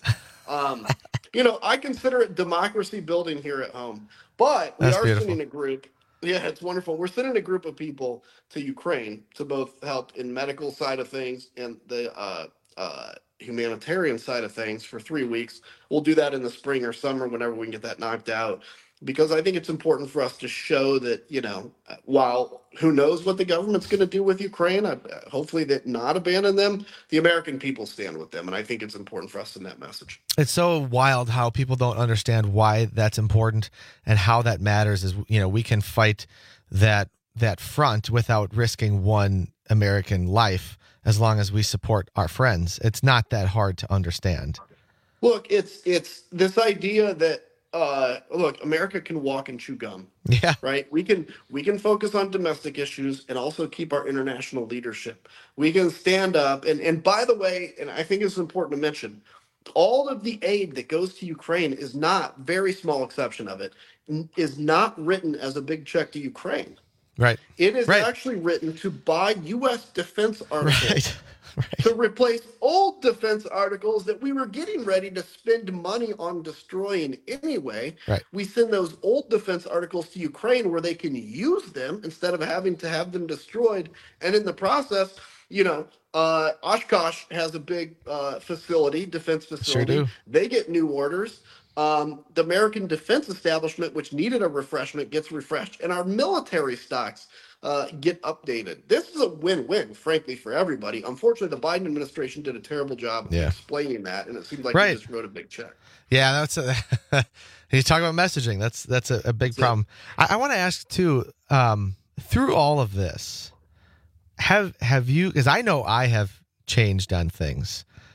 I consider it democracy building here at home, but we are sending a group. Yeah, it's wonderful. We're sending a group of people to Ukraine to both help in medical side of things and the humanitarian side of things for 3 weeks. We'll do that in the spring or summer whenever we can get that knocked out, because I think it's important for us to show that, while who knows what the government's going to do with Ukraine, hopefully that not abandon them, the American people stand with them. And I think it's important for us to send that message. It's so wild how people don't understand why that's important and how that matters is, we can fight that front without risking one American life as long as we support our friends. It's not that hard to understand. Look, it's this idea that, America can walk and chew gum. Yeah. Right. We can focus on domestic issues and also keep our international leadership. We can stand up. And by the way, and I think it's important to mention, all of the aid that goes to Ukraine is not, very small exception of it, is not written as a big check to Ukraine. Right. It is actually written to buy U.S. defense articles. Right. To replace old defense articles that we were getting ready to spend money on destroying anyway. Right. We send those old defense articles to Ukraine where they can use them instead of having to have them destroyed. And in the process, Oshkosh has a big defense facility. Sure do. They get new orders. The American defense establishment, which needed a refreshment, gets refreshed. And our military stocks get updated. This is a win-win, frankly, for everybody. Unfortunately, the Biden administration did a terrible job of explaining that, and it seems like he just wrote a big check. Yeah, that's he's talking about messaging. That's a big problem. I want to ask too. Through all of this, have you? Because I know I have changed on things.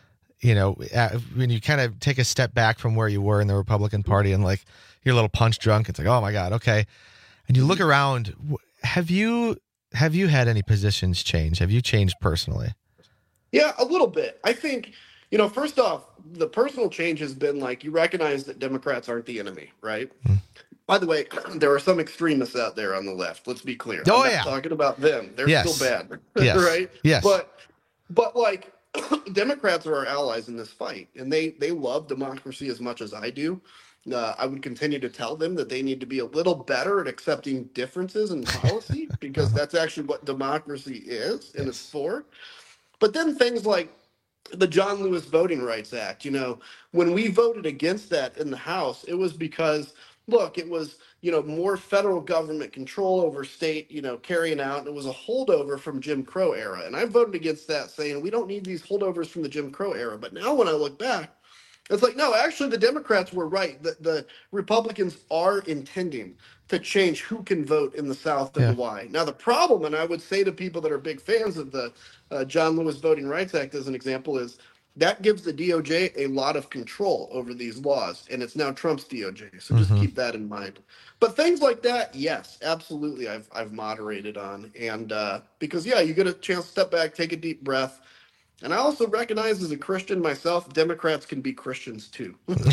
when you kind of take a step back from where you were in the Republican Party and like you're a little punch drunk, it's like, oh my God, okay. And you look around, have you had any positions change? Have you changed personally? Yeah, a little bit. I think, first off, the personal change has been like you recognize that Democrats aren't the enemy, right? By the way, there are some extremists out there on the left. Let's be clear. I'm not talking about them. They're still bad, right? Yes. But like Democrats are our allies in this fight, and they love democracy as much as I do. I would continue to tell them that they need to be a little better at accepting differences in policy because that's actually what democracy is and it's for. But then things like the John Lewis Voting Rights Act, when we voted against that in the House, it was because, look, it was, more federal government control over state, carrying out. And it was a holdover from Jim Crow era. And I voted against that saying we don't need these holdovers from the Jim Crow era. But now when I look back, it's like, no, actually the Democrats were right. The Republicans are intending to change who can vote in the South and why. Now, the problem, and I would say to people that are big fans of the John Lewis Voting Rights Act as an example, is that gives the DOJ a lot of control over these laws, and it's now Trump's DOJ. So just keep that in mind. But things like that, yes, absolutely, I've moderated on. And because, you get a chance to step back, take a deep breath. And I also recognize as a Christian myself, Democrats can be Christians too.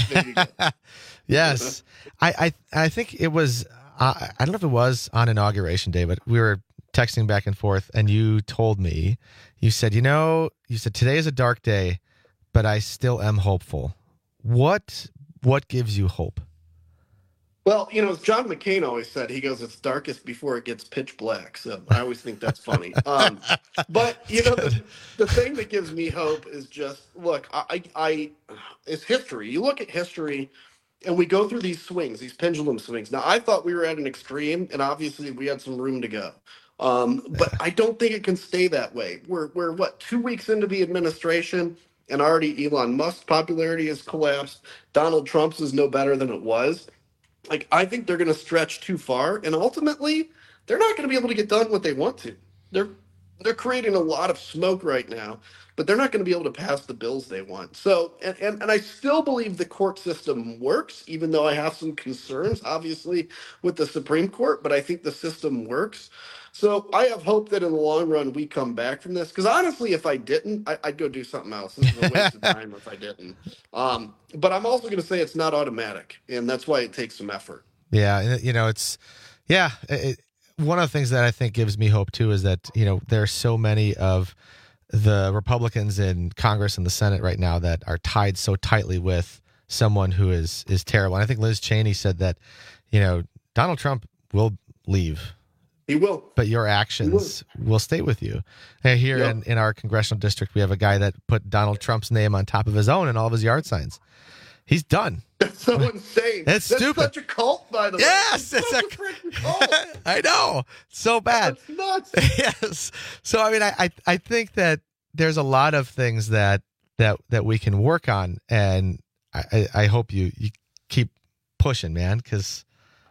Yes. I think it was, I don't know if it was on Inauguration Day, but we were texting back and forth and you told me, you said, today is a dark day, but I still am hopeful. What gives you hope? Well, as John McCain always said, he goes, it's darkest before it gets pitch black. So I always think that's funny. But, the thing that gives me hope is just, look, it's history. You look at history and we go through these swings, these pendulum swings. Now, I thought we were at an extreme and obviously we had some room to go. But I don't think it can stay that way. We're 2 weeks into the administration and already Elon Musk's popularity has collapsed. Donald Trump's is no better than it was. Like, I think they're going to stretch too far, and ultimately, they're not going to be able to get done what they want to. They're creating a lot of smoke right now, but they're not going to be able to pass the bills they want. So, and I still believe the court system works, even though I have some concerns, obviously, with the Supreme Court, but I think the system works. So I have hope that in the long run we come back from this. Because honestly, if I didn't, I'd go do something else. This is a waste of time if I didn't. But I'm also going to say it's not automatic, and that's why it takes some effort. Yeah, one of the things that I think gives me hope too is that there are so many of the Republicans in Congress and the Senate right now that are tied so tightly with someone who is terrible. And I think Liz Cheney said that Donald Trump will leave. He will. But your actions will stay with you. And here in our congressional district, we have a guy that put Donald Trump's name on top of his own and all of his yard signs. He's done. That's so insane. That's stupid. Such a cult, by the way. Yes, it's a freaking cult. I know. So bad. That's nuts. Yes. So I mean, I think that there's a lot of things that we can work on, and I hope you keep pushing, man, because.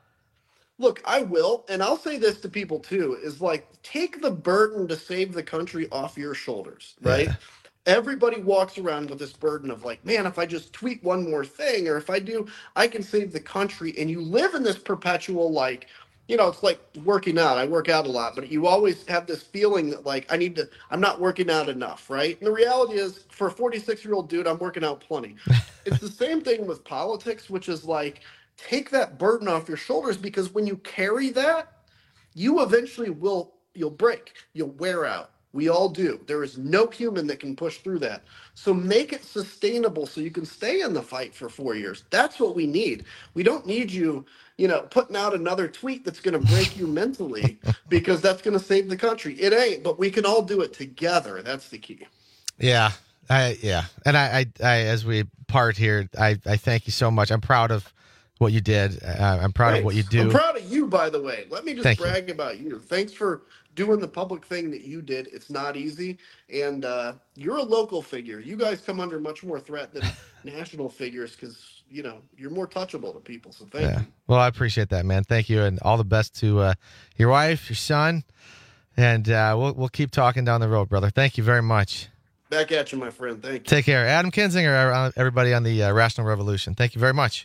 Look, I will, and I'll say this to people too, is like, take the burden to save the country off your shoulders, right? Yeah. Everybody walks around with this burden of like, man, if I just tweet one more thing, or if I do, I can save the country. And you live in this perpetual, like, it's like working out. I work out a lot, but you always have this feeling that like, I'm not working out enough, right? And the reality is, for a 46-year-old dude, I'm working out plenty. It's the same thing with politics, which is like, take that burden off your shoulders, because when you carry that, you eventually you'll break, you'll wear out. We all do. There is no human that can push through that. So make it sustainable so you can stay in the fight for 4 years. That's what we need. We don't need you, putting out another tweet that's going to break you mentally, because that's going to save the country. It ain't, but we can all do it together. That's the key. Yeah. And I as we part here, I thank you so much. I'm proud of what you did. I'm proud of what you do. I'm proud of you, by the way. Let me just brag about you. Thanks for doing the public thing that you did. It's not easy. And you're a local figure. You guys come under much more threat than national figures because, you're more touchable to people. So thank you. Well, I appreciate that, man. Thank you. And all the best to your wife, your son. And we'll keep talking down the road, brother. Thank you very much. Back at you, my friend. Thank you. Take care. Adam Kinzinger, everybody on the Rational Revolution. Thank you very much.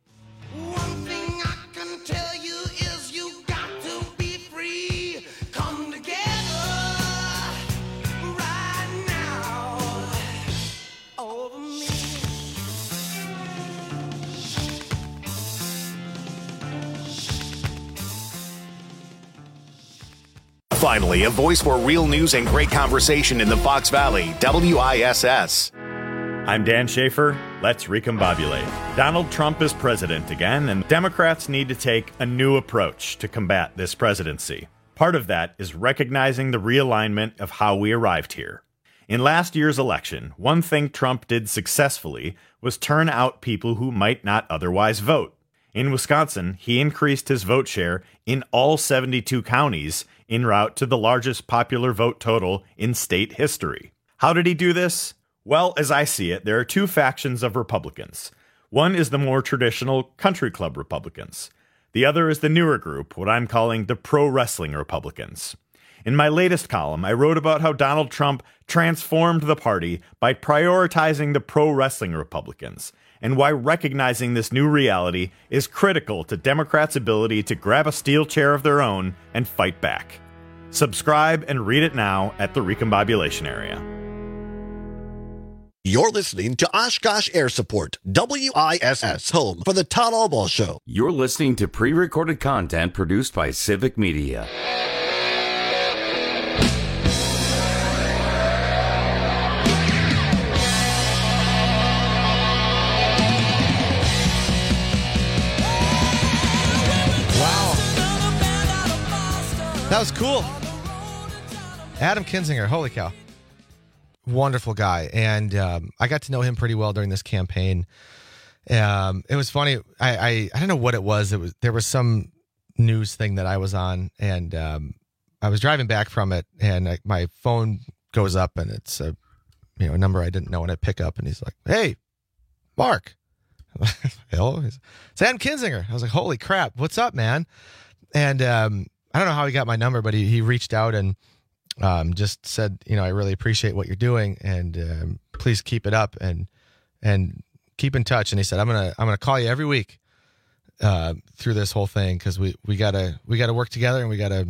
Finally, a voice for real news and great conversation in the Fox Valley, WISS. I'm Dan Schaefer. Let's recombobulate. Donald Trump is president again, and Democrats need to take a new approach to combat this presidency. Part of that is recognizing the realignment of how we arrived here. In last year's election, one thing Trump did successfully was turn out people who might not otherwise vote. In Wisconsin, he increased his vote share in all 72 counties en route to the largest popular vote total in state history. How did he do this? Well, as I see it, there are two factions of Republicans. One is the more traditional country club Republicans. The other is the newer group, what I'm calling the pro-wrestling Republicans. In my latest column, I wrote about how Donald Trump transformed the party by prioritizing the pro-wrestling Republicans, and why recognizing this new reality is critical to Democrats' ability to grab a steel chair of their own and fight back. Subscribe and read it now at the Recombobulation Area. You're listening to Oshkosh Air Support, WISS, home for the Todd Albaugh Show. You're listening to pre-recorded content produced by Civic Media. That was cool. Adam Kinzinger, holy cow. Wonderful guy. And I got to know him pretty well during this campaign. It was funny. I don't know what it was. There was some news thing that I was on, and I was driving back from it, and my phone goes up, and it's a number I didn't know, and I pick up, and he's like, "Hey, Mark." Hello. It's Adam Kinzinger. I was like, "Holy crap, what's up, man?" And I don't know how he got my number, but he reached out and just said, I really appreciate what you're doing, and please keep it up and keep in touch. And he said, I'm gonna call you every week through this whole thing, because we gotta work together, and we gotta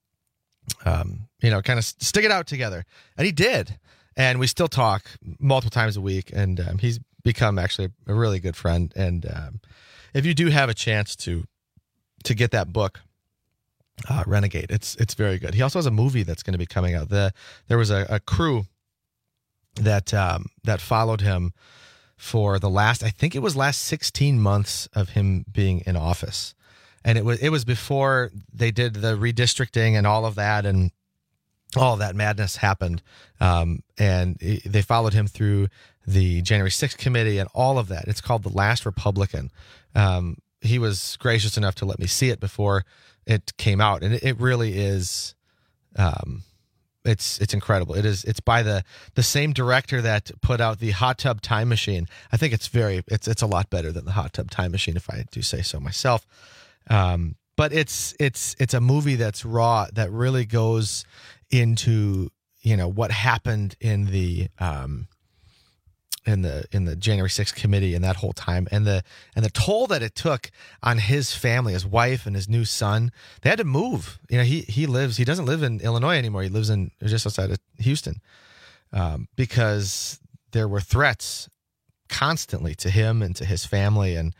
kind of stick it out together. And he did, and we still talk multiple times a week. And he's become actually a really good friend. And if you do have a chance to get that book, Renegade, it's very good. He also has a movie that's going to be coming out. There was a crew that followed him for the last 16 months of him being in office, and it was before they did the redistricting and all of that, and all of that madness happened. And they followed him through the January 6th committee and all of that. It's called The Last Republican. He was gracious enough to let me see it before it came out, and it really is. It's incredible. It's by the same director that put out the Hot Tub Time Machine. I think it's a lot better than the Hot Tub Time Machine, if I do say so myself. But it's a movie that's raw, that really goes into what happened in the January 6th committee and that whole time, and the toll that it took on his family, his wife and his new son. They had to move. He doesn't live in Illinois anymore. He lives just outside of Houston, because there were threats constantly to him and to his family. And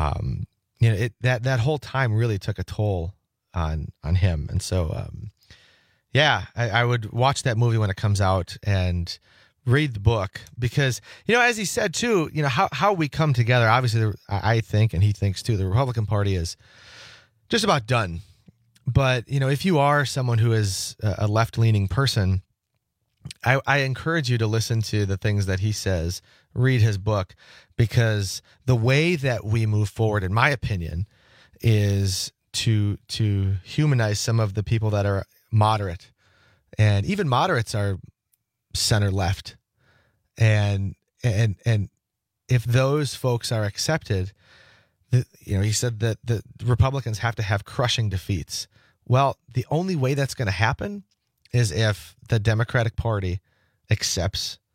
that whole time really took a toll on him. And so I would watch that movie when it comes out and read the book, because as he said too, how we come together. Obviously, I think, and he thinks too, the Republican Party is just about done. But if you are someone who is a left-leaning person, I encourage you to listen to the things that he says, read his book, because the way that we move forward, in my opinion, is to humanize some of the people that are moderate, and even moderates are center left, and if those folks are accepted, he said that the Republicans have to have crushing defeats. Well, the only way that's going to happen is if the Democratic Party accepts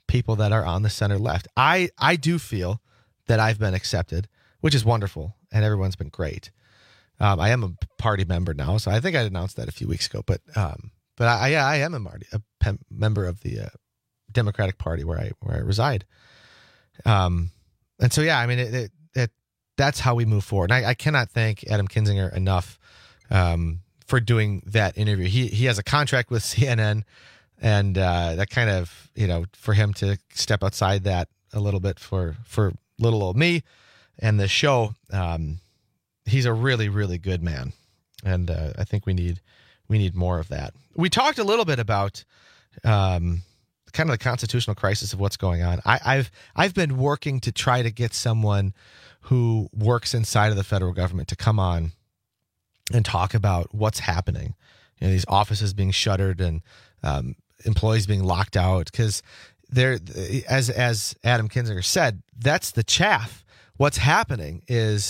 people that are on the center left. I do feel that I've been accepted, which is wonderful, and everyone's been great. I am a party member now, so I think I announced that a few weeks ago. But I am a member of the Democratic Party where I reside. And so I mean that's how we move forward. And I cannot thank Adam Kinzinger enough for doing that interview. He has a contract with CNN, and that kind of, for him to step outside that a little bit for little old me and the show. He's a really, really good man, and I think we need more of that. We talked a little bit about kind of the constitutional crisis of what's going on. I've been working to try to get someone who works inside of the federal government to come on and talk about what's happening. These offices being shuttered and employees being locked out, because there, as Adam Kinzinger said, that's the chaff. What's happening is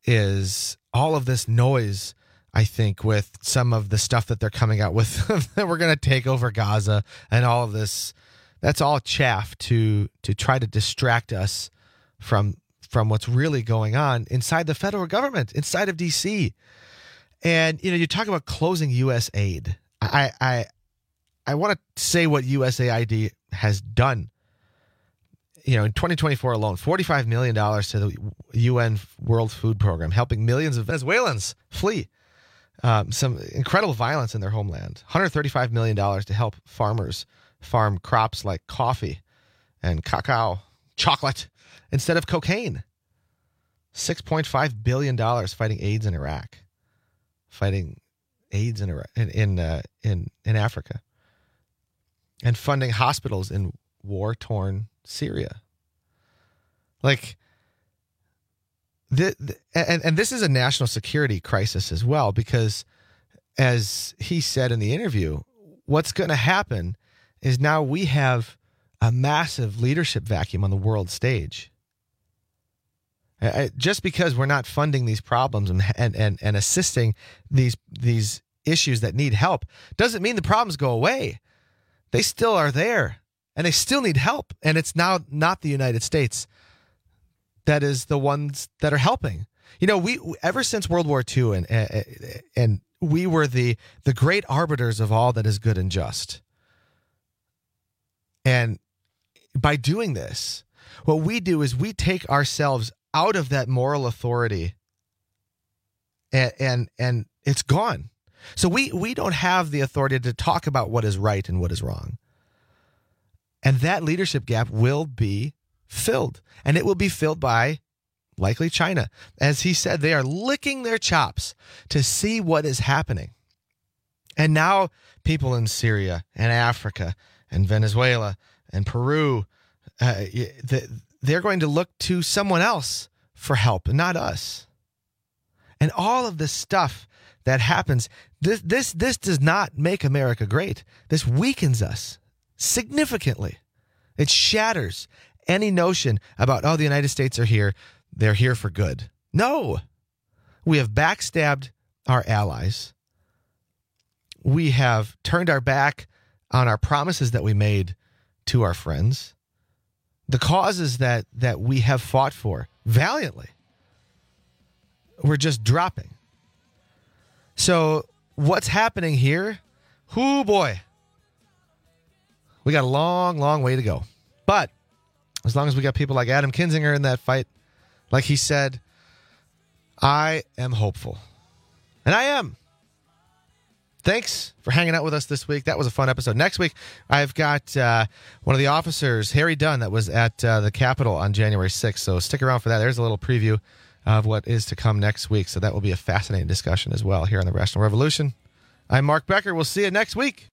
all of this noise, I think, with some of the stuff that they're coming out with that we're going to take over Gaza and all of this. That's all chaff to try to distract us from what's really going on inside the federal government, inside of D.C. And, you talk about closing U.S. aid. I want to say what USAID has done. In 2024 alone, $45 million to the UN World Food Program, helping millions of Venezuelans flee some incredible violence in their homeland. $135 million to help farmers farm crops like coffee and cacao, chocolate, instead of cocaine. $6.5 billion fighting AIDS in Iraq, fighting AIDS in Africa, and funding hospitals in war-torn Syria. Like, and this is a national security crisis as well, because as he said in the interview, what's going to happen is now we have a massive leadership vacuum on the world stage. Just because we're not funding these problems and assisting these issues that need help doesn't mean the problems go away. They still are there, and they still need help. And it's now not the United States that is the ones that are helping. We ever since World War II, and we were the great arbiters of all that is good and just. And by doing this, what we do is we take ourselves out of that moral authority, and it's gone. So we don't have the authority to talk about what is right and what is wrong. And that leadership gap will be filled. And it will be filled by, likely, China. As he said, they are licking their chops to see what is happening. And now people in Syria and Africa and Venezuela and Peru, they're going to look to someone else for help, and not us. And all of this stuff that happens, this does not make America great. This weakens us significantly. It shatters any notion about, the United States are here, they're here for good. No. We have backstabbed our allies. We have turned our back on our promises that we made to our friends. The causes that we have fought for valiantly, we're just dropping. So what's happening here? Hoo boy. We got a long, long way to go. But as long as we got people like Adam Kinzinger in that fight, like he said, I am hopeful. And I am. Thanks for hanging out with us this week. That was a fun episode. Next week, I've got one of the officers, Harry Dunn, that was at the Capitol on January 6th. So stick around for that. There's a little preview of what is to come next week. So that will be a fascinating discussion as well here on the Rational Revolution. I'm Mark Becker. We'll see you next week.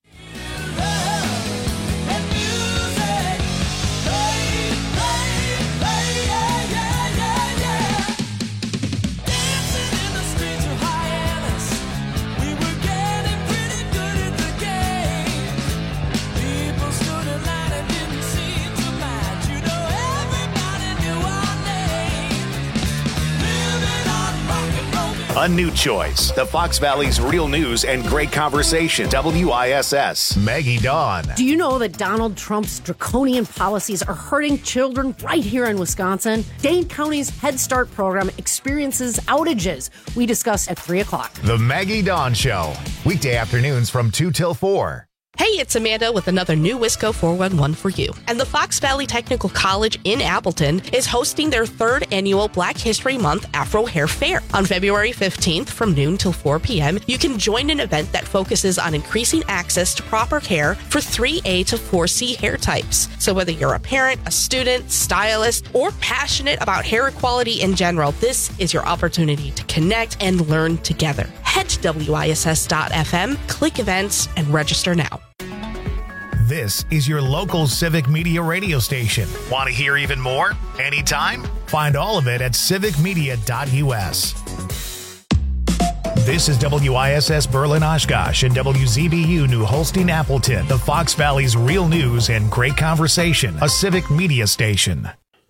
A new choice. The Fox Valley's real news and great conversation. WISS. Maggie Dawn. Do you know that Donald Trump's draconian policies are hurting children right here in Wisconsin? Dane County's Head Start program experiences outages. We discuss at 3 o'clock. The Maggie Dawn Show. Weekday afternoons from 2 till 4. Hey, it's Amanda with another new Wisco 411 for you. And the Fox Valley Technical College in Appleton is hosting their 3rd annual Black History Month Afro Hair Fair. On February 15th from noon till 4 p.m., you can join an event that focuses on increasing access to proper care for 3A to 4C hair types. So whether you're a parent, a student, stylist, or passionate about hair equality in general, this is your opportunity to connect and learn together. Head to WISS.FM, click events, and register now. This is your local civic media radio station. Want to hear even more? Anytime? Find all of it at civicmedia.us. This is WISS Berlin Oshkosh and WZBU New Holstein Appleton, the Fox Valley's real news and great conversation, a civic media station.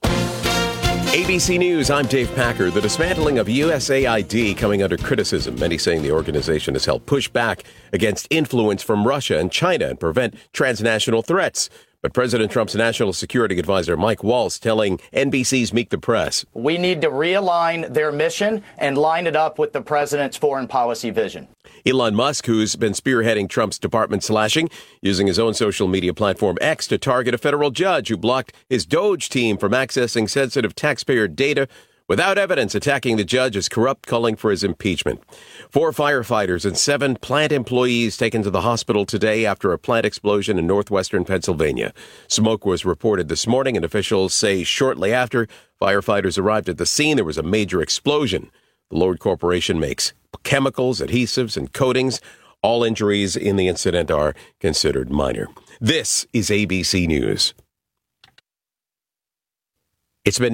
ABC News, I'm Dave Packer. The dismantling of USAID coming under criticism, many saying the organization has helped push back against influence from Russia and China and prevent transnational threats. But President Trump's national security advisor, Mike Waltz, telling NBC's Meet the Press. We need to realign their mission and line it up with the president's foreign policy vision. Elon Musk, who's been spearheading Trump's department slashing, using his own social media platform X to target a federal judge who blocked his Doge team from accessing sensitive taxpayer data without evidence, attacking the judge as corrupt, calling for his impeachment. 4 firefighters and 7 plant employees taken to the hospital today after a plant explosion in northwestern Pennsylvania. Smoke was reported this morning, and officials say shortly after firefighters arrived at the scene, there was a major explosion. The Lord Corporation makes chemicals, adhesives, and coatings. All injuries in the incident are considered minor. This is ABC News. It's been